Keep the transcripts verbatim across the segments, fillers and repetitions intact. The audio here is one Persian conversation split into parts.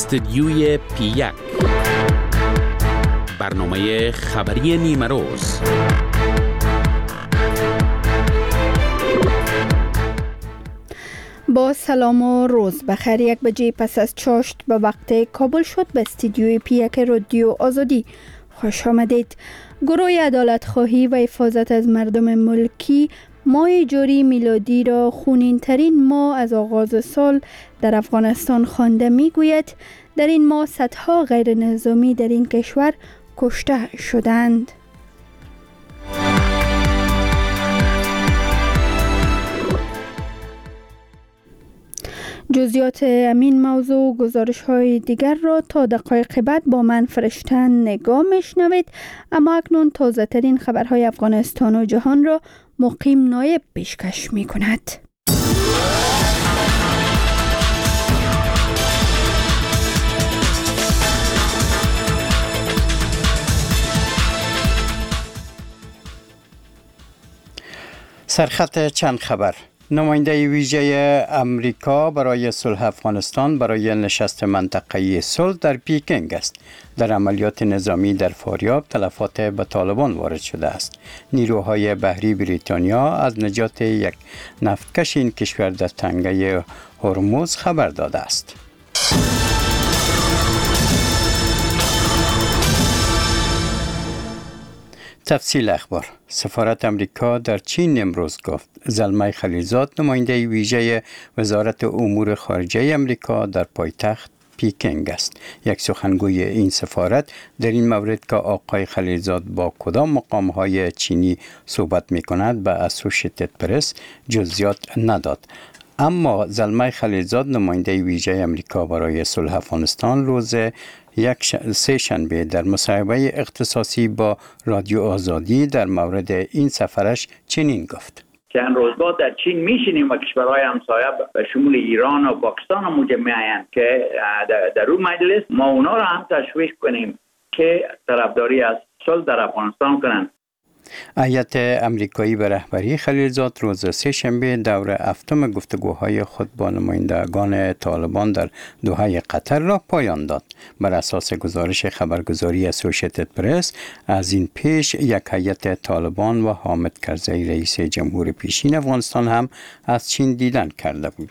استدیوی پی یک، برنامه خبری نیمه روز. با سلام و روز بخیر. یک بجه پس از چاشت به وقت کابل شد به استدیوی پی یک رادیو آزادی خوش آمدید. گروه عدالت خواهی و حفاظت از مردم ملکی ماه جاری میلادی را خونین ترین ماه از آغاز سال در افغانستان خوانده می گوید در این ماه صدها غیر نظامی در این کشور کشته شدند. جزئیات امین موضوع و گزارش های دیگر را تا دقایق بعد با من فرشتن نگاه میشنوید، اما اکنون تازه ترین خبرهای افغانستان و جهان را مقیم نایب پیشکش می کند. سرخط چند خبر. نماینده ویژه امریکا برای صلح افغانستان برای نشست منطقه‌ای صلح در پیکنگ است. در عملیات نظامی در فاریاب تلفات به طالبان وارد شده است. نیروهای بحری بریتانیا از نجات یک نفتکش این کشور در تنگه هرمز خبر داده است. تفصیل اخبار. سفارت امریکا در چین امروز گفت زلمه خلیلزاد نماینده ویژه وزارت امور خارجه امریکا در پایتخت پیکنگ است. یک سخنگوی این سفارت در این مورد که آقای خلیلزاد با کدام مقام‌های چینی صحبت می‌کند به اسوشیتد پرس جزئیات نداد. اما زلمه خلیلزاد نماینده ویژه امریکا برای صلح افغانستان روز یک سه شنبه در مصاحبه اختصاصی با رادیو آزادی در مورد این سفرش چنین گفت: چند روز بعد در چین میشینیم و کشورهای همسایه به شمول ایران و پاکستان هم موجب میآیند که در اون مجلس ما اونا را هم تشویق کنیم که طرفداری از صلح در افغانستان کنند. هیئت امریکایی به رهبری خلیلزاد روز سه شنبه دور هفتم گفتگوهای خود با نمایندگان طالبان در دوحه قطر را پایان داد. بر اساس گزارش خبرگزاری اسوشیتد پرس از این پیش یک هیئت طالبان و حامد کرزی رئیس جمهور پیشین افغانستان هم از چین دیدن کرده بود.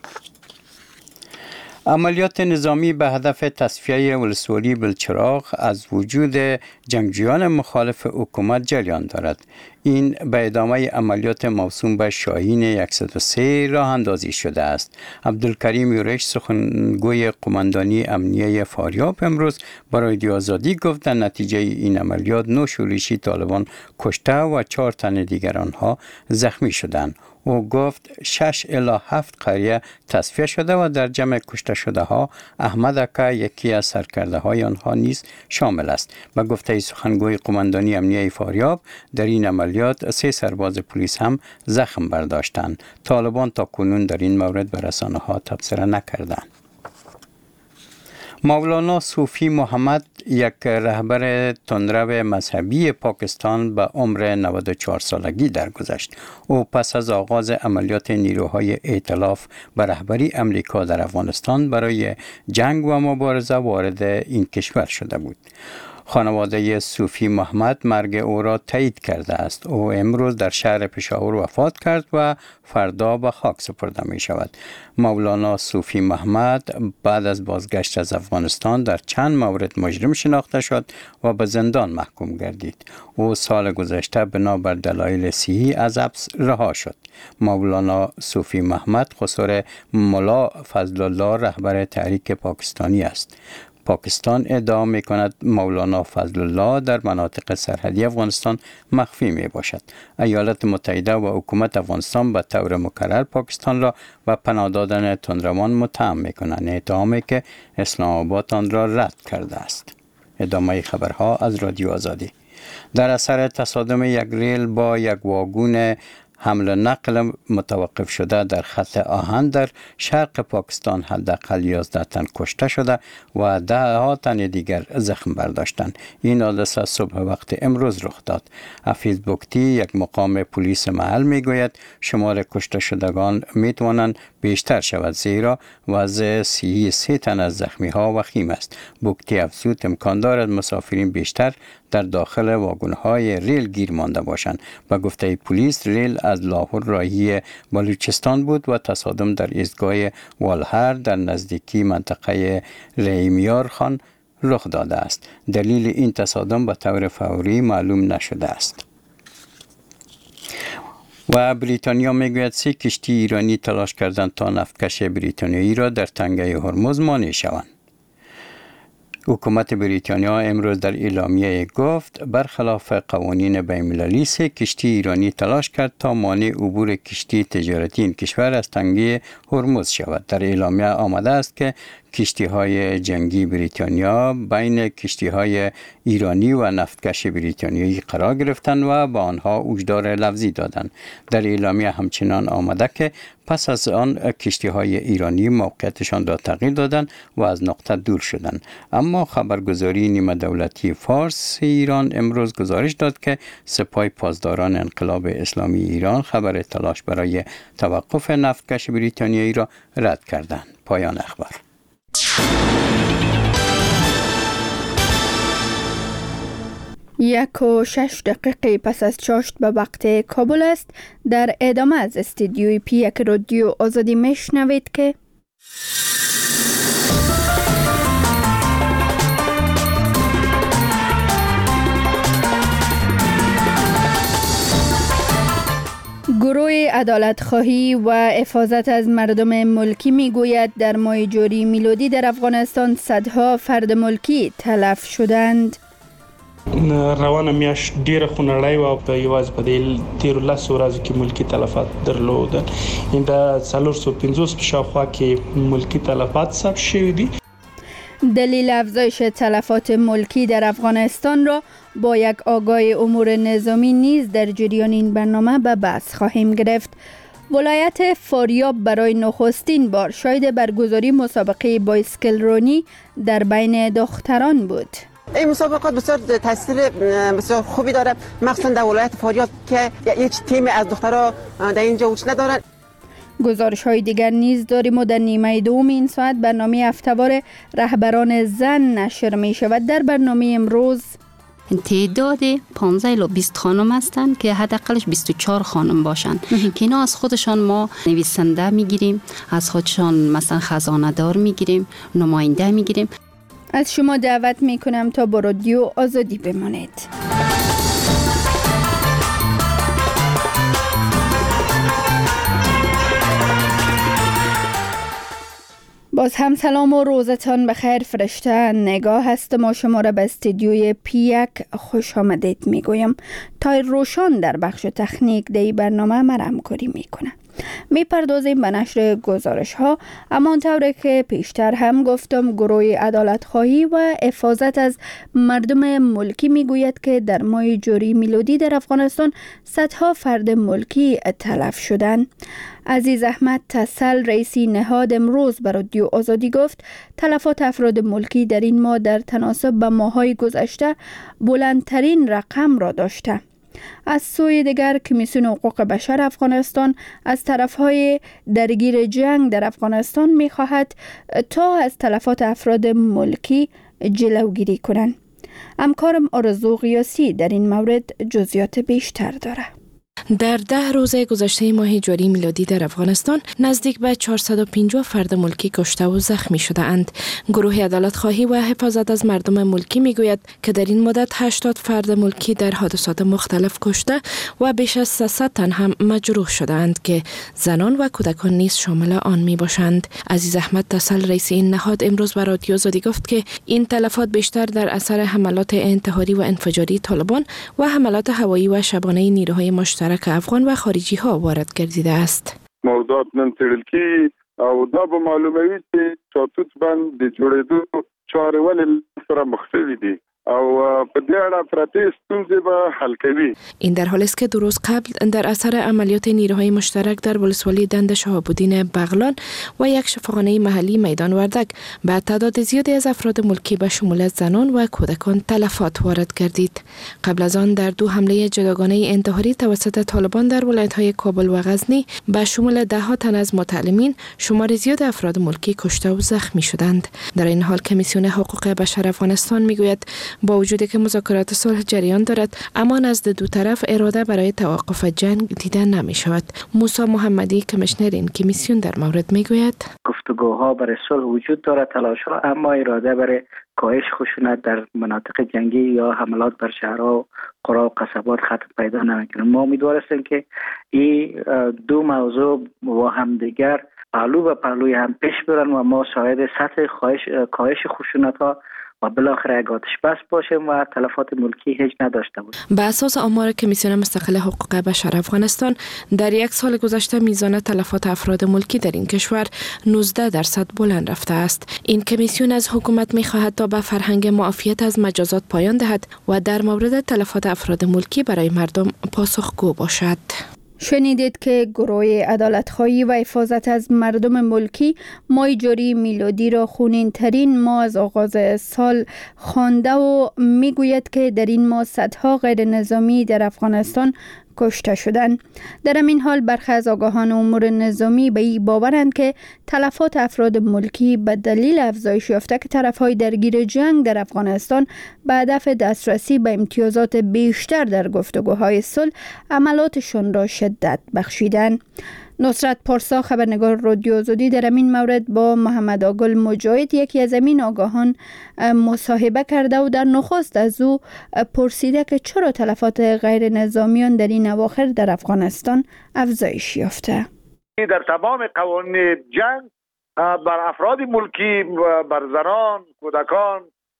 عملیات نظامی به هدف تصفیه ولسوالی بلچراغ از وجود جنگجویان مخالف حکومت جریان دارد. این به ادامه عملیات موسوم به شاهین صد و سه راه اندازی شده است. عبدالکریم یورش سخنگوی قماندانی امنیه فاریاب امروز برای رادیو آزادی گفت در نتیجه این عملیات نه شورشی طالبان کشته و چهار تن دیگر آنها زخمی شدند. او گفت شش الی هفت قریه تصفیه شده و در جمع کشته شده ها احمد اکا یکی از سرکرده های آنها نیز شامل است. به گفته سخنگوی قماندانی امنیه فاریاب در این عملیات سه سرباز پلیس هم زخم برداشتند. طالبان تا کنون در این مورد به رسانه ها تبصره نکردند. مولانا صوفی محمد، یک رهبر تندرو مذهبی پاکستان، به عمر نود و چهار سالگی درگذشت. او پس از آغاز عملیات نیروهای ائتلاف به رهبری امریکا در افغانستان برای جنگ و مبارزه وارد این کشور شده بود. خانواده صوفی محمد مرگ او را تایید کرده است. او امروز در شهر پشاور وفات کرد و فردا به خاک سپرده می شود. مولانا صوفی محمد بعد از بازگشت از افغانستان در چند مورد مجرم شناخته شد و به زندان محکوم گردید. او سال گذشته بنابر دلایل صحی از حبس رها شد. مولانا صوفی محمد خسر ملا فضل الله رهبر تحریک پاکستانی است. پاکستان ادعا می کند مولانا فضل الله در مناطق سرحدی افغانستان مخفی می باشد. ایالات متحده و حکومت افغانستان به طور مکرر پاکستان را به پناه دادن تندروان متهم می کنند، اتهامی که اسلام آباد آن را رد کرده است. ادامه خبرها از رادیو آزادی. در اثر تصادم یک ریل با یک واگن حمل و نقل متوقف شده در خط آهن در شرق پاکستان حداقل یازده تن کشته شده و ده ها تن دیگر زخم برداشتند. این حادثه صبح وقت امروز رخ داد. حفیظ بکتی یک مقام پلیس محل میگوید شمار کشته شدگان میتوانند بیشتر شود زیرا وضع صحی سه تن از زخمی ها وخیم است. بکتی افزود امکان دارد مسافرین بیشتر در داخل واگن‌های ریل گیر مانده باشند. به گفته پلیس ریل از لاهور راهی بلوچستان بود و تصادم در ایستگاه والهر در نزدیکی منطقه ریمیار خان رخ داده است. دلیل این تصادم به طور فوری معلوم نشده است. و بریتانیا میگوید سه کشتی ایرانی تلاش کردند تا نفتکش بریتانیایی را در تنگه هرمز مانع شوند. حکومت بریتانیا امروز در اعلامیه گفت برخلاف قوانین بین‌المللی سه کشتی ایرانی تلاش کرد تا مانع عبور کشتی تجارتی این کشور از تنگه هرمز شود. در اعلامیه آمده است که کشتی های جنگی بریتانیا بین کشتی های ایرانی و نفتکش بریتانیایی قرار گرفتند و با آنها هشدار لفظی دادند. در اعلامیه همچنان آمده که پس از آن کشتی های ایرانی موقعیتشان را تغییر دادند و از نقطه دور شدند. اما خبرگزاری نیمه دولتی فارس ایران امروز گزارش داد که سپاه پاسداران انقلاب اسلامی ایران خبر تلاش برای توقف نفتکش بریتانیایی را رد کردند. پایان اخبار. یک و شش دقیقه پس از چاشت به وقت کابل است. در ادامه از استودیوی پی یک رادیو آزادی میشنوید که گروه عدالت خواهی و حفاظت از مردم ملکی میگوید در ماه جاری میلادی در افغانستان صدها فرد ملکی تلف شدند. روانه میاشت ډیره خونړی و په یوازې په دې تیرو لسو ورځو کې ملکی تلفات درلودل. این د څلور سوه پنځوس په شاوخوا کې ملکی تلفات ثبت شوي دي. دلیل افزایش تلفات ملکی در افغانستان را با یک آگاه امور نظامی نیز در جریان این برنامه به بحث خواهیم گرفت. ولایت فاریاب برای نخستین بار شاهد برگزاری مسابقه بایسکل رانی در بین دختران بود. این مسابقات بسیار تاثیر بسیار خوبی داره، مخصوصا در ولایت فاریاب که یک تیم از دخترها در اینجا وجود ندارند. گزارش های دیگر نیز داریم و در نیمه دوم این ساعت برنامه هفته‌وار رهبران زن نشر می شود. در برنامه امروز تعداد پانزده الی بیست خانم هستند که حداقلش بیست و چهار خانم باشند که اینا از خودشان ما نویسنده میگیریم، از خودشان مثلا خزانه دار میگیریم، نماینده میگیریم. از شما دعوت می کنم تا با رادیو آزادی بمانید. باز هم سلام و روزتان بخیر. فرشته نگاه هستم و شما را به استودیوی پی یک خوش آمدید می گویم. تایر روشان در بخش تکنیک دی برنامه مرا همکاری می کنه. می پردازیم به نشر گزارش ها. اما طوری که پیشتر هم گفتم گروه عدالت خواهی و حفاظت از مردم ملکی می گوید که در ماه جاری میلادی در افغانستان صدها فرد ملکی تلف شدند. عزیز احمد تسل رئیسی نهاد امروز بر رادیو آزادی گفت تلفات افراد ملکی در این ماه در تناسب به ماه‌های گذشته بلندترین رقم را داشته. از سوی دیگر کمیسیون حقوق بشر افغانستان از طرفهای درگیر جنگ در افغانستان می خواهد تا از تلفات افراد ملکی جلوگیری کنند. همکارم آرزو قیاسی در این مورد جزئیات بیشتر دارد. در ده روز گذشته ماه جاری میلادی در افغانستان نزدیک به چهارصد و پنجاه فرد ملکی کشته و زخمی شده اند. گروه عدالت خواهی و حفاظت از مردم ملکی میگوید که در این مدت هشتاد فرد ملکی در حادثات مختلف کشته و بیش از سیصد تن هم مجروح شده اند که زنان و کودکان نیز شامل آن می باشند. عزیز احمد تسل رئیس این نهاد امروز به رادیو آزادی گفت که این تلفات بیشتر در اثر حملات انتحاری و انفجاری طالبان و حملات هوایی و شبانه نیروهای مشترک که افغان و خارجی ها وارد گردیده است. موضوعات نن څېړل کېږي او دا به معلوموي چې چارتوت بند د جوړېدو چارې ولې سره مخ شوي دي او په دې اړه پرته ستونزې به حل کوي. این در حالی است که دو روز قبل در اثر عملیات نیروهای مشترک در ولسوالی دند شهاب‌الدین بغلان و یک شفاخانه محلی میدان وردک به تعداد زیادی از افراد ملکی به شمول زنان و کودکان تلفات وارد گردید. قبل از آن در دو حمله جداگانه انتحاری توسط طالبان در ولایت‌های کابل و غزنی به شمول ده ها تن از متعلمین شمار زیاد افراد ملکی کشته و زخمی شدند. در این حال کمیسیون حقوق بشر افغانستان میگوید با وجودی که مذاکرات صلح جریان دارد اما نزد دو طرف اراده برای توقف جنگ دیده نمی شود. موسی محمدی کمیشنر این کمیسیون در مورد میگوید گفتگوها برای صلح وجود دارد، تلاش‌ها، اما اراده برای کاهش خشونت در مناطق جنگی یا حملات بر شهرها و قرى و قصبات ختم پیدا نمیکنه. ما امیدوار هستیم که این دو موضوع و همدیگر پهلو به پهلوی هم پیش برن و ما شاهد سطح کاهش خشونت ها و بالاخره یک آتش بس باشیم و تلفات ملکی هیچ نداشته باشیم. به اساس آمار کمیسیون مستقل حقوق بشر افغانستان در یک سال گذشته میزان تلفات افراد ملکی در این کشور نوزده درصد بلند رفته است. این کمیسیون از حکومت میخواهد تا به فرهنگ معافیت از مجازات پایان دهد و در مورد تلفات افراد ملکی برای مردم پاسخگو باشد. شنیدید که گروه عدالت‌خواهی و حفاظت از مردم ملکی ماه جاری میلادی را خونین ترین ماه از آغاز سال خوانده و میگوید که در این ماه صدها غیر نظامی در افغانستان کشته شدند. در این حال برخی از آگاهان امور نظامی به این باورند که تلفات افراد ملکی به دلیل افزایش یافته که طرف‌های درگیر جنگ در افغانستان به هدف دسترسی به امتیازات بیشتر در گفتگوهای صلح عملاتشان را شدت بخشیدند. نصرت پارسا خبرنگار رادیو آزادی در این مورد با محمد آگل مجاهد یکی از این آگاهان مصاحبه کرده و در نخست از او پرسیده که چرا تلفات غیر نظامیان در این اواخر در افغانستان افزایش یافته. در تمام قوانین جنگ بر افراد ملکی، بر زنان، کودکان،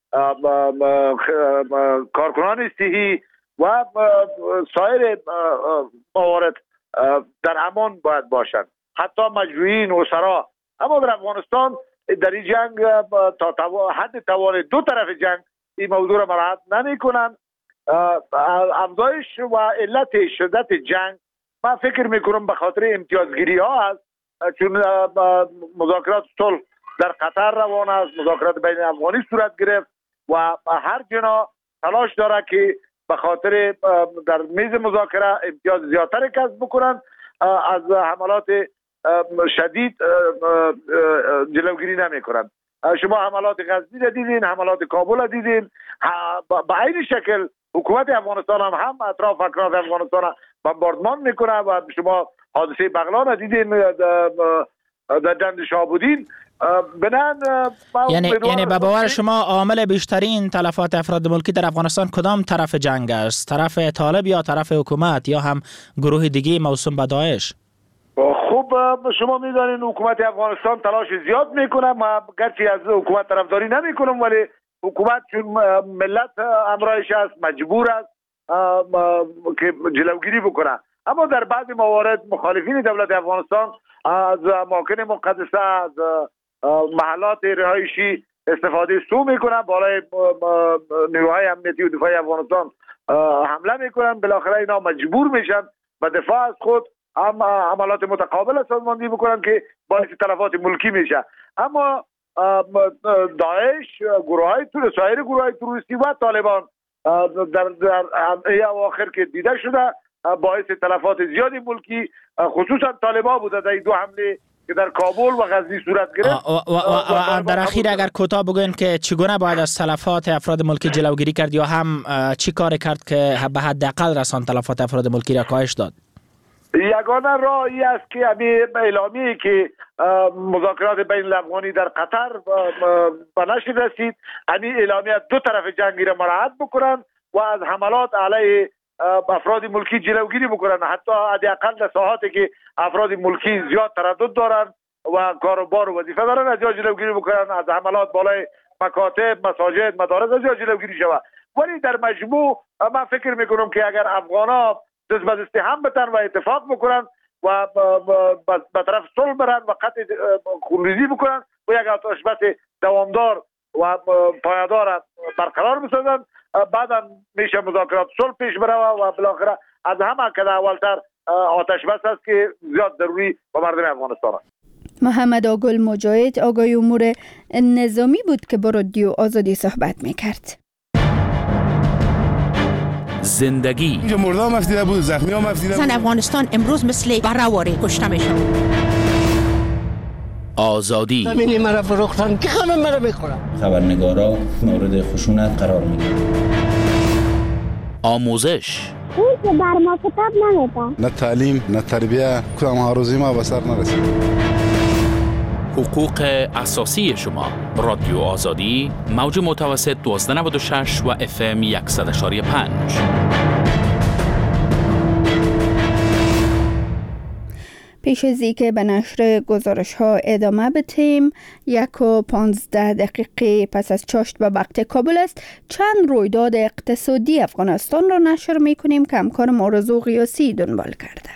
کارکنان صحی و سایر موارد در امان باید باشند، حتی مجروحین و اسرا. اما در افغانستان در این جنگ تا حد توان دو طرف جنگ این موضوع را مراعات نمی کنند. افزایش و علت شدت جنگ من فکر میکنم به خاطر امتیازگیری ها است، چون مذاکرات صلح در قطر روان است، مذاکرات بین افغانی صورت گرفت و هر جنا تلاش داره که به خاطر در میز مذاکره امتیاز زیادتر کسب بکنند، از حملات شدید جلوگیری نمی کنند. شما حملات غزنی را دیدین، حملات کابل را دیدین، به این شکل حکومت افغانستان هم هم اطراف اکناف افغانستان را بمباردمان میکنه و شما حادثه بغلان را دیدین در دند شهاب‌الدین. بنان یعنی یعنی به باور شما عامل بیشترین تلفات افراد ملکی در افغانستان کدام طرف جنگ است؟ طرف طالب یا طرف حکومت یا هم گروه دیگه موسوم به داعش؟ خب شما میدانید حکومت افغانستان تلاش زیاد میکنه. ما گرچه از حکومت طرفداری نمیکنم، ولی حکومت چون ملت همراهش است مجبور است که جلوگیری بکنه. اما در بعضی موارد مخالفین دولت افغانستان از اماکن مقدسه، از محلات رهایشی استفاده سو میکنن، بالای نیروهای امنیتی و دفاعی افغانستان حمله میکنن. بالاخره اینا مجبور میشن به دفاع از خود هم عملات متقابل سازماندهی بکنن که باعث تلفات ملکی میشه. اما داعش، گروه های سایر گروه های تروریستی و طالبان در در ای اواخر که دیده شده باعث تلفات زیادی ملکی، خصوصا طالبان بوده در دو حمله که در کابل و غزنی صورت گرفت. و, و, و, و در اخیر اگر کوتاه بگوین که چگونه باید از تلفات افراد ملکی جلوگیری کرد یا هم چی کار کرد که به حداقل رسان تلفات افراد ملکی را کاهش داد؟ یگانه راهی است که همین اعلامیه‌ای که مذاکرات بین الافغانی در قطر به نشر رسید، همین اعلامیه دو طرف جنگی را مراعات بکنند و از حملات علیه افراد ملکی جلوگیری بکنند. حتی حداقل در ساحاتی که افراد ملکی زیاد تردد دارند و کاروبار و وظیفه دارند از جا جلوگیری بکنند، از حملات بالای مکاتب، مساجد، مدارس از جا جلوگیری شود. ولی در مجموع من فکر میکنم که اگر افغان‌ها دست به دست هم بتن و اتفاق بکنن و به طرف صلح برن و قطع خونریزی بکنن و یک آتش بس دوامدار و پایدار برقرار بسازند، بعدا میشه مذاکرات صلح پیش بره و بالاخره از همه که اولتر آتش بس است که زیاد ضروری به مردم افغانستان است. محمد آگل مجاهد آقای امور نظامی بود که با رادیو آزادی صحبت میکرد. زندگی اینجا مرده هم افتیده بود، زخمی هم افتیده بود. زن افغانستان امروز مثل برهواری کشته میشن. آزادی زمینی مرا فروختن که همه مرا میخورن. خبرنگارا مورد خشونت قرار میگیرن. آموزش اون که بر ما کتاب نمیده. نه تعلیم نه تربیه، کدام هاروزی ما به سر نرسید. حقوق اساسی شما. رادیو آزادی موج متوسط دوازده نود و شش و اف ام صد و یک و پنج. پیش از اینکه به نشر گزارش ها ادامه بدهیم، یک و پانزده دقیقه پس از چاشت به وقت کابل است، چند رویداد اقتصادی افغانستان را نشر می کنیم که همکار مارزو قیاسی دنبال کرده.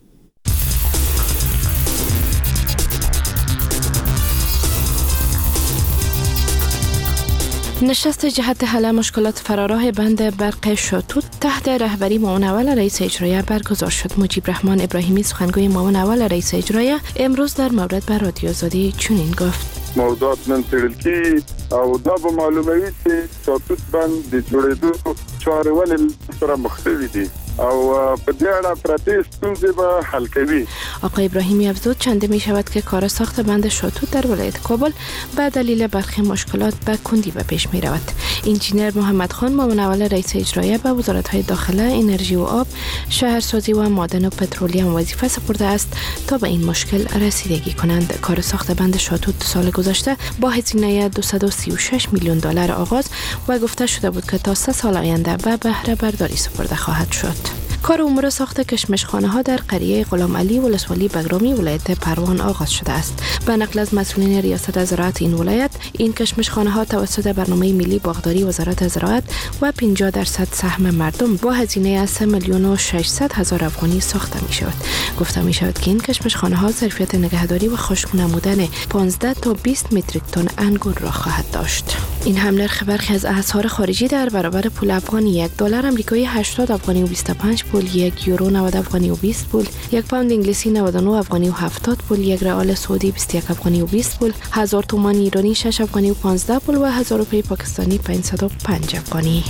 نشست جهت حل مشکلات فراراه بند برق شاتوت تحت رهبری معاون اول رئیس اجرایی برگزار شد. مجیب رحمان ابراهیمی سخنگوی معاون اول رئیس اجرایی امروز در مورد بر رادیو آزادی چنین گفت: موضوعات نن څېړل کېږي او دا به معلوموي چې شاتوت بند د جوړېدو چارې ولې سره مختلفې دي او په دې اړه پرتې ستونزې به حل کوي. آقای ابراهیمی افزود چنده می شود که کار ساخت بند شاتوت در ولایت کابل به دلیل برخی مشکلات به کندی به پیش می رود. انجینر محمد خان معاون اول رئیس اجرایی به وزارت‌های داخله، انرژی و آب، شهرسازی و معدن و پترولیوم وظیفه سپرده است تا به این مشکل رسیدگی کنند. کار ساخت بند شاتوت سال گذشته با هزینه دویست و سی و شش میلیون دلار آغاز و گفته شده بود که تا سه سال آینده به بهره برداری سپرده خواهد شد. کار امور ساخت کشمشخانه ها در قریه غلام علی ولسوالی بگرامی ولایت پروان آغاز شده است. به نقل از مسئولین ریاست زراعت این ولایت، این کشمشخانه ها توسط برنامه ملی باغداری وزارت زراعت و پنجاه درصد سهم مردم با هزینه از سه میلیون و ششصد هزار افغانی ساخته می شود. گفته می شود که این کشمشخانه ها ظرفیت نگهداری و خشک نمودن پانزده تا بیست متریک تن انگور را خواهد داشت. این هم نرخ برخی از اسعار خارجی در برابر پول افغانی: یک دلار آمریکایی هشتاد افغانی و بیست و پنج پول، یک یورو نود افغانی و بیست پول، یک پوند انگلیسی نود و نه افغانی و هفتاد پول، یک ریال سعودی بیست و یک افغانی و بیست پول، هزار تومان ایرانی شش افغانی و پانزده پول و هزار روپیه پاکستانی پانصد و پنج افغانی.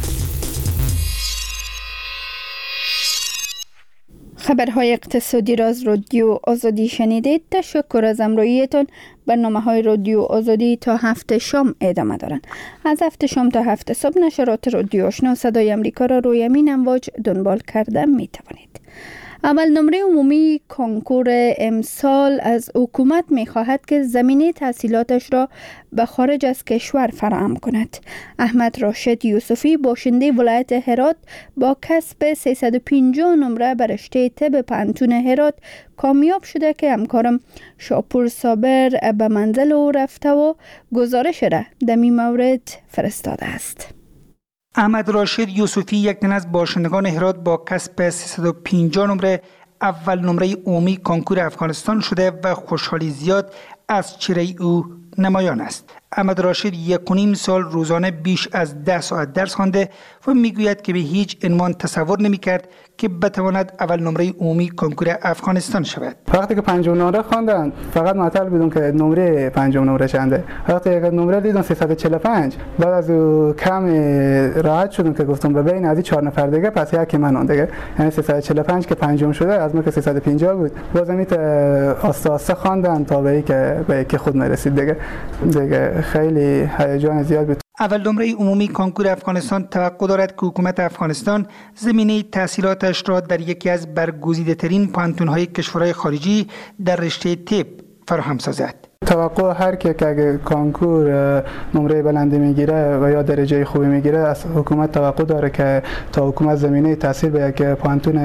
خبرهای اقتصادی را از رادیو آزادی شنیدید. تشکر از همراهیتان. برنامه‌های رادیو آزادی تا هفت شام ادامه دارند. از هفت شام تا هفت صبح نشرات رادیو آشنا صدای امریکا را روی همین امواج دنبال کرده می توانید. اول نمره عمومی کنکور امسال از حکومت می خواهد که زمینه تحصیلاتش را به خارج از کشور فراهم کند. احمد راشد یوسفی باشنده ولایت هرات با کسب سیصد و پنجاه نمره بر رشته طب پانتون هرات کامیاب شده که همکارم شاپور صابر به منزل او رفته و گزارش را در این مورد فرستاده است. احمد راشد یوسفی یک تن از باشندگان هرات با کسب سیصد و پنجاه نمره اول نمره عمومی کنکور افغانستان شده و خوشحالی زیاد از چهره او نمایان است. احمد راشد یک و نیم سال روزانه بیش از ده ساعت درس خوانده و میگوید که به هیچ عنوان تصور نمی‌کرد که بتواند اول نمره عمومی کنکور افغانستان شود. وقتی که پنجم نمره خواندن فقط معطل بودم که نمره پنجم نمره چنده. وقتی یک نمره دیدم سیصد و چهل و پنج، بعد از او کم راحت شدم که گفتم ببین از این چهار نفر دیگه پس یکی من دیگه، یعنی سیصد و چهل و پنج که پنجم شده از ما که سیصد و پنجاه بود. بازم این آسته آسته خواندن تا به اینکه به اینکه خود میرسید دیگه. دیگه خیلی هیجان زیاد بود. اول نمره عمومی کنکور افغانستان توقع دارد که حکومت افغانستان زمینه تحصیلاتش را در یکی از برگزیده ترین پانتون‌های کشورهای خارجی در رشته طب فراهم سازد. توقع هر که که کانکور نمره بلندی میگیره و یا درجه خوبی میگیره از حکومت توقع داره که تا حکومت زمینه تحصیل به یک پانتون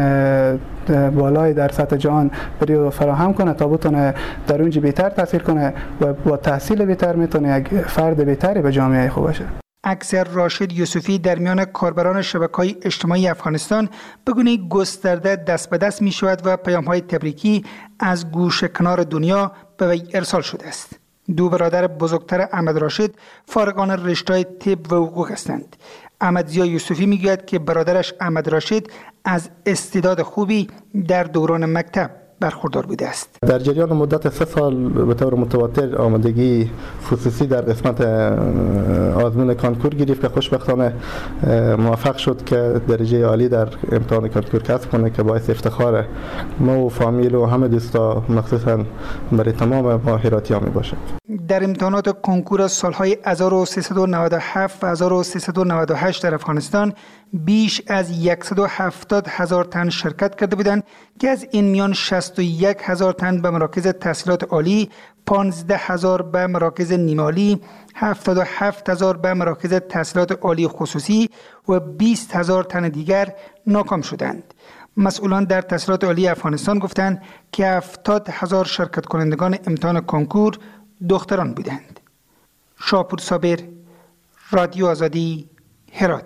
بالای در سطح جهان بری فراهم کنه تا بتونه در اونجا بهتر تحصیل کنه و با تحصیل بهتر میتونه یک فرد بهتری به جامعه خوب باشه. اکثر راشد یوسفی در میان کاربران شبکه‌های اجتماعی افغانستان به گونه گسترده دست به دست می شود و پیام‌های تبریکی از گوشه کنار دنیا به وی ارسال شده است. دو برادر بزرگتر احمد راشد فارغان رشته‌های طب و حقوق هستند. احمد زیا یوسفی میگوید که برادرش احمد راشد از استعداد خوبی در دوران مکتب برخوردار بوده است. در جریان مدت سه سال به طور متواتر آمادگی خصوصی در قسمت آزمون کانکور گرفت که خوشبختانه موفق شد که درجه عالی در امتحان کانکور کسب کنه که باعث افتخار ما و فامیل و همه دوستا مخصوصا برای تمام ما هراتی‌ها می باشه. در امتحانات کنکور سالهای هزار و سیصد و نود و هفت و هزار و سیصد و نود و هشت در افغانستان بیش از صد و هفتاد هزار تن شرکت کرده بودند که از این میان شصت و یک هزار تن به مراکز تحصیلات عالی، پانزده هزار به مراکز نیمه عالی، هفتاد و هفت هزار به مراکز تحصیلات عالی خصوصی و بیست هزار تن دیگر ناکام شدند. مسئولان در تحصیلات عالی افغانستان گفتند که هفتاد هزار شرکت کنندگان امتحان کنکور دختران بودند. شاپور صابر، رادیو آزادی، هرات.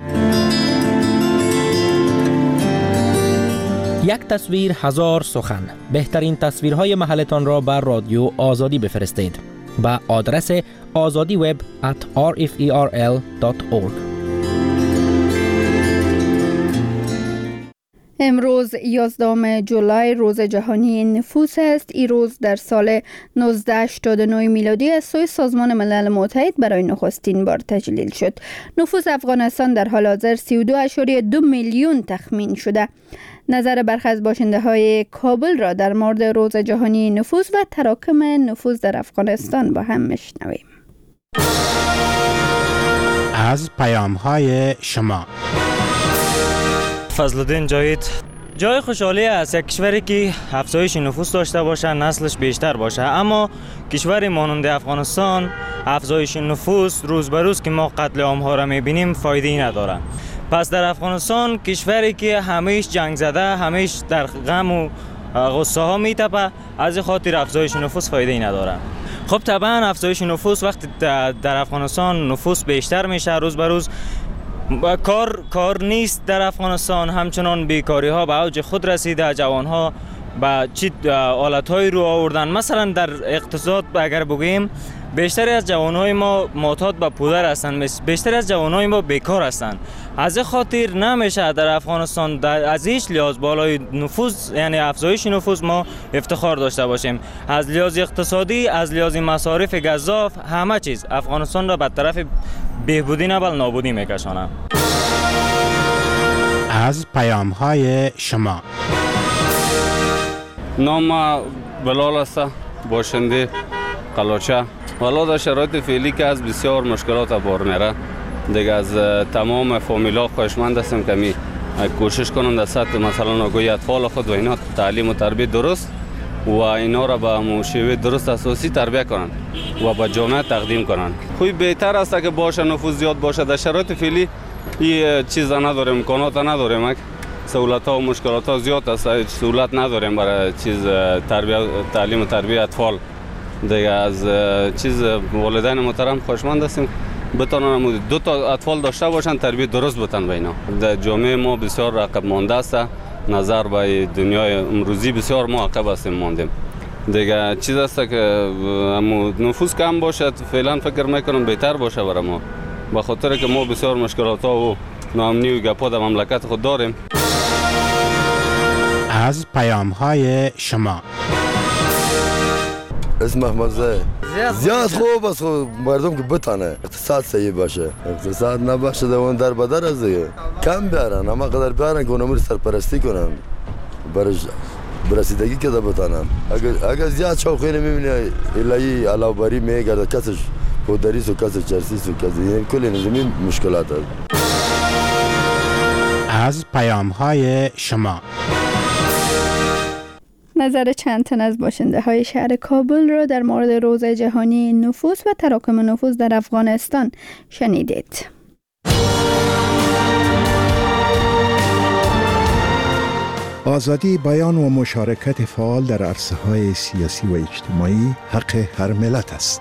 یک تصویر هزار سخن. بهترین تصویرهای محلتان را بر رادیو آزادی بفرستید به آدرس آزادی وب ات آر اف ای آر ال دات اورگ. امروز یازدهم جولای روز جهانی نفوس است. این روز در سال نوزده هشتاد و نه میلادی از سوی سازمان ملل متحد برای نخستین بار تجلیل شد. نفوس افغانستان در حال حاضر سی و دو ممیز دو میلیون تخمین شده. نظر برخی از باشنده های کابل را در مورد روز جهانی نفوس و تراکم نفوس در افغانستان با هم میشنویم. از پیام های شما. فضلالدین جاوید. جای خوشحالی است یک کشوری که افزایش نفوس داشته باشه، نسلش بیشتر باشه، اما کشوری مانند افغانستان افزایش نفوس روز به روز که ما قتل عام ها را میبینیم فایده‌ای نداره. پس در افغانستان کشوری که همیش جنگ زده، همیش در غم و غصه ها میتپه، از خاطر افزایش نفوس فایده‌ای نداره. خب طبعا افزایش نفوس وقتی در افغانستان نفوس بیشتر میشه، روز به روز کار کار نیست در افغانستان، همچنان بیکاری ها به اوج خود رسیده، جوان ها به چی حالت های رو آوردن. مثلا در اقتصاد اگر بگیم بیشتری از جوان های ما معتاد به پودر هستند، بیشتری از جوان های ما بیکار هستند. از خاطر نمیشه در افغانستان از هیچ لحاظ بالای نفوس یعنی افزایش نفوس ما افتخار داشته باشیم. از لحاظ اقتصادی، از لحاظ مصارف گزاف، همه چیز افغانستان را به طرف بهبودی نه بل نابودی میکشانه. از پیام های شما. نام بلال است، باشنده قلاچه. والا در شرایط فعلی که از بسیار مشکلات بار میره دیگه، از تمام فامیلا خواهشمند هستم که می کوشش کنند در سطح مثلا آگاهی اطفال خود و اینا تعلیم و تربیت درست و اینا را به موشوی درست اساسی تربیت کنند و به جامعه تقدیم کنند. خوی بهتر است که باشه نفوذ زیاد باشه. در شرایط فعلی این چیزا نداریم، امکانات نداریم، سهولت ها و مشکلات ها زیاد است، سهولت نداریم برای چیز تربیت تعلیم و تربیت اطفال. دیگه از چیز والدین محترم خواهشمند هستیم بتونن دو تا اطفال داشته باشن، تربیت درست بتن به اینا. در جامعه ما بسیار عقب مانده است، نظر به دنیای امروزی بسیار ما عقب هستیم ماندیم. دیگه چیز است که نفوس کم باشد فعلا فکر میکنم بهتر باشه برای ما، به خاطر که ما بسیار مشکلات ها و ناامنی و گپا در مملکت خود داریم. از پیام های شما. اسم محمد زاید. زیاد خوب است مردم که بتانه اقتصاد صحیح باشه، اقتصاد نباشه دوان در بدر از دیگه کم بیارن، اما قدر بیارن که اونمور سرپرستی کنن برش برسیدگی که ده بتانن. اگر اگر زیاد شوخی نمیبینه الهی علاوه بری میگرده، کسش پودریس و کسش چرسیس و کسی کل نظامی مشکلات هست. از پیام های شما. نظر چند تن از باشنده های شهر کابل را در مورد روز جهانی نفوس و تراکم نفوس در افغانستان شنیدید. آزادی بیان و مشارکت فعال در عرصه‌های سیاسی و اجتماعی حق هر ملت است.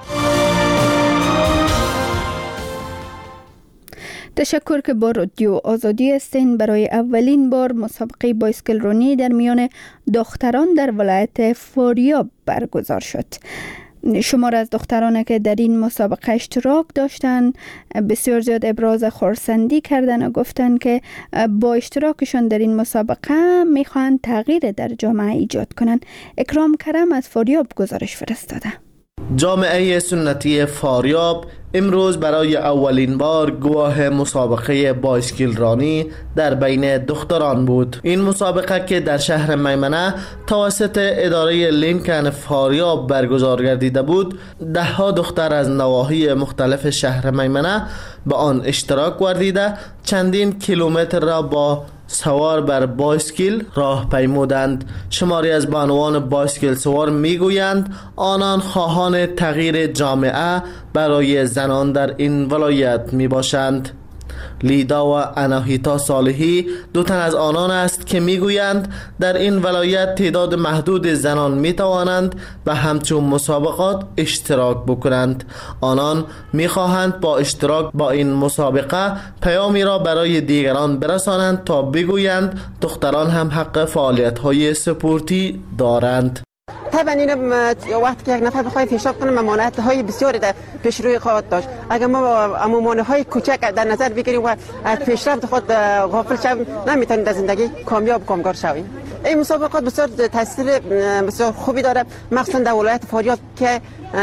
تشکر که با رادیو آزادی هستین. برای اولین بار مسابقه بایسکل رانی در میان دختران در ولایت فاریاب برگزار شد. شمار از دختران که در این مسابقه اشتراک داشتن بسیار زیاد ابراز خرسندی کردن و گفتن که با اشتراکشون در این مسابقه میخوان تغییر در جامعه ایجاد کنن. اکرام کرم از فاریاب گزارش فرستاده. جامعه سنتی فاریاب امروز برای اولین بار گواه مسابقه بایسکل رانی در بین دختران بود. این مسابقه که در شهر میمنه توسط اداره لینکن فاریاب برگزار گردیده بود، ده ها دختر از نواحی مختلف شهر میمنه به آن اشتراک ورزیده چندین کیلومتر را با سوار بر بایسکل راه پیمودند. شماری از بانوان بایسکل سوار میگویند آنان خواهان تغییر جامعه برای زنان در این ولایت می باشند. لیدا و اناهیتا صالحی دو تن از آنان است که میگویند در این ولایت تعداد محدود زنان می توانند به همچون مسابقات اشتراک بکنند. آنان میخواهند با اشتراک با این مسابقه پیامی را برای دیگران برسانند تا بگویند دختران هم حق فعالیت های سپورتی دارند. طبعا این وقتی که یک نفر بخواد پیشرفت کنه ممانعت های بسیاری در پیش روی خواهد داشت. اگر ما ممانعت های کوچک در نظر بگیریم و از پیشرفت خود غافل شویم نمیتونیم در زندگی کامیاب کامگار شویم. این مسابقات بسیار تاثیر بسیار خوبی داره، مخصوصا در ولایت فاریاب که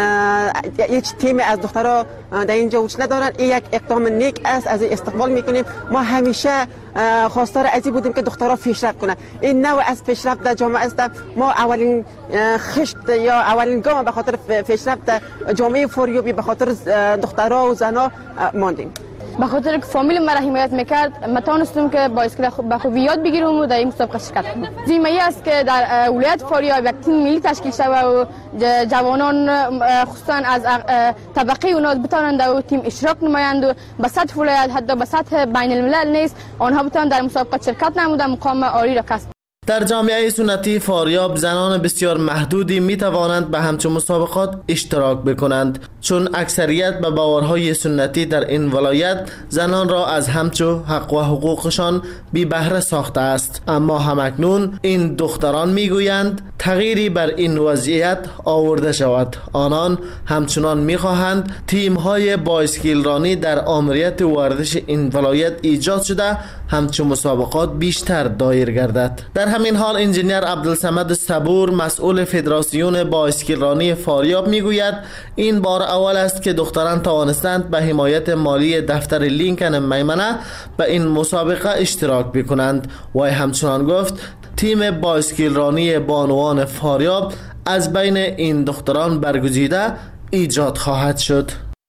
هیچ تیم از دخترها در اینجا وجود ندارن. این یک اقدام نیک است، از استقبال میکنیم. ما همیشه خواستار ازی بودیم که دخترها پیشرفت کنند. این نوع از پیشرفت در جامعه است. ما اولین خشت یا اولین گام به خاطر پیشرفت در جامعه فاریابی به خاطر دخترها و زنها ماندیم. به خاطر که فامیل مرا حمایت میکرد ما توانستم که بایسکل به خوبی یاد بگیرم و در این مسابقه شرکت کنم. زیمایی است که در ولایت فاریاب یک تیم ملی تشکیل شود و جوانان خصوصا از طبقه اونها بتوانند در تیم اشتراک نمایند و به سطح ولایت حتی به سطح بین الملل نیست آنها بتوانند در مسابقه شرکت نموده مقام عالی را کسب. در جامعه سنتی فاریاب زنان بسیار محدودی می توانند به همچون مسابقات اشتراک بکنند، چون اکثریت به باورهای سنتی در این ولایت زنان را از همچون حق و حقوقشان بی بهره ساخته است. اما همکنون این دختران می گویند تغییری بر این وضعیت آورده شود. آنان همچنان می خواهند تیم های بایسکل رانی در آمریت ورزش این ولایت ایجاد شده همچون مسابقات بیشتر دایر گردد. در همین حال انجینیر عبدالصمد صبور مسئول فدراسیون بایسکل رانی فاریاب میگوید این بار اول است که دختران توانستند به حمایت مالی دفتر لینکن میمنه به این مسابقه اشتراک بکنند. و همچنان گفت تیم بایسکل رانی بانوان فاریاب از بین این دختران برگزیده ایجاد خواهد شد.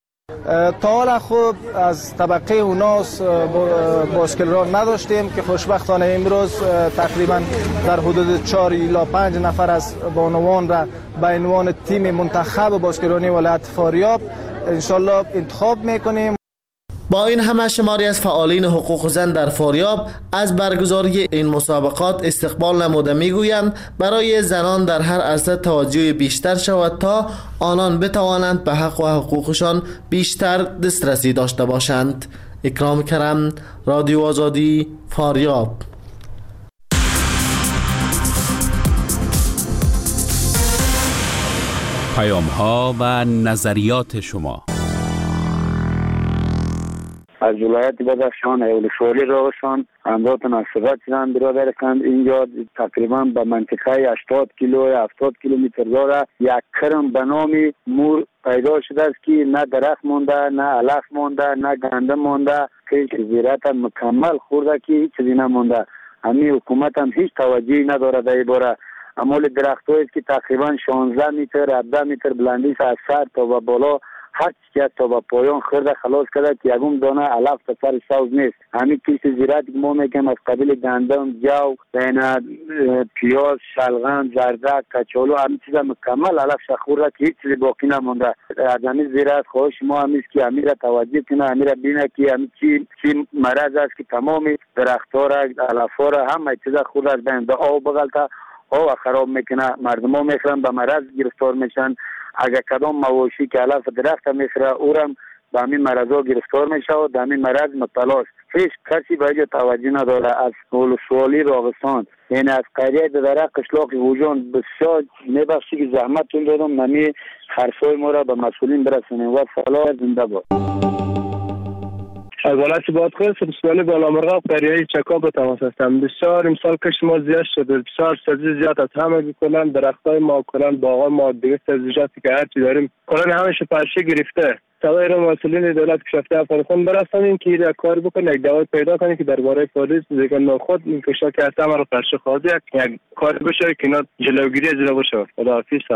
تا حالا خوب از طبقه اوناس بایسکل ران نداشتیم که خوشبختانه امروز تقریبا در حدود چهار الی پنج نفر از بانوان را به عنوان تیم منتخب بایسکل رانی ولایت فاریاب انشالله انتخاب میکنیم. با این همه شماری از فعالین حقوق زن در فاریاب از برگزاری این مسابقات استقبال نموده میگویند برای زنان در هر عرصه توجه بیشتر شود تا آنان بتوانند به حق و حقوقشان بیشتر دسترسی داشته باشند. اکرام کرم، رادیو آزادی، فاریاب. پیام ها و نظریات شما از ولایت بدخشان اولشوری راوشان همراه تناسبت شدن برادر کند. اینجا تقریبا به منطقه هشتاد کیلو هفتاد کیلومتر داره یک کرم به نام مور پیدا شده است که نه درخت مونده، نه علف مونده، نه گندم مونده، که زراعت مکمل خورده که هیچ چیزی نمونده. همین حکومت هم هیچ توجهی نداره در این باره. امول درختایی که تقریبا شانزده متر هفده متر بلندی از سر تا به بالا هر چیز تا به پایان خرده خلاص کرده که یکم دانه علف تا سر سوز نیست. همین کیش زراعتی که ما میگیم از قبیل گندم، جو، بین پیاز، شلغم، زردک، کچالو همین چیزا مکمل علف شخورده که هیچ چیزی باقی نمونده. از همین زراعت خواهش ما همیست که همین را توجه کنه، همین را بینه که همین چی چی مرض است که تمام درخت‌ها را، علف‌ها را همه چیزا خورده از بین به آب بغلطه آب خراب میکنه. مردم ها میخورن به مرض گرفتار میشن. اگر کدام مواشی که علف درخت میخوره اورم به همین مرض ها گرفتار میشه و به همین مرض مبتلا است. هیچ کسی به اینجا توجه نداره. از ولسوالی راغستان این از قریه در قشلاق وجان بسیار میبخشی که زحمتتون دادم نمی حرفای ما را به مسئولین برسونیم و سلام زنده باد. از ولایت بادغیس مسئول بالامرغاب قریه چکا به تماس هستم. بسیار امسال کشت ما زیاد شده، بسیار سبزی زیاد از همه کلان درختای ما کلان باغ ما دیگه سبزیجاتی که هرچی داریم کلان همش پرشه گرفته. سوای رو مسئولین دولت کشافته افغانستان برسانیم که یک کار بکنه، یک دعوت پیدا کنه که درباره پلیس دیگه نخود این کشا که هست همه رو پرشه خواهد یک کار بشه که اینا جلوگیری از جلو بشه. خداحافظ.